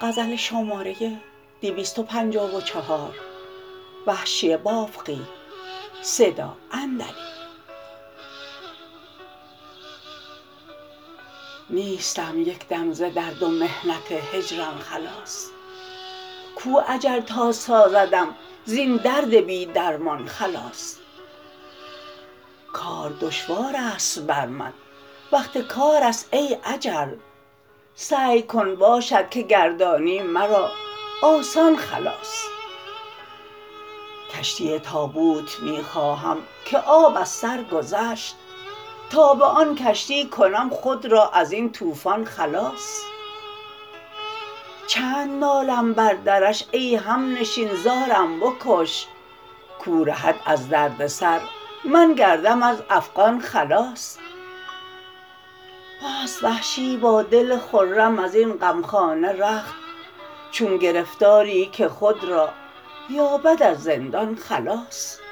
نیستم یک دم ز درد و محنت هجران خلاص. کو اجل تا سازدم زین درد بی درمان خلاص. کار دشوارست بر من وقت کارست ای اجل، سعی کن باشد که گردانی مرا آسان خلاص. کشتی تابوت می خواهم که آب از سر گذشت، تا به آن کشتی کنم خود را ازین طوفان خلاص. چند نالم بر درش ای همنشین زارم بکش، کو رهد از دردسر من گردم از افغان خلاص. بست وحشی با دل خرم ازین غمخانه رخت، چون گرفتاری که خود را یابد از زندان خلاص.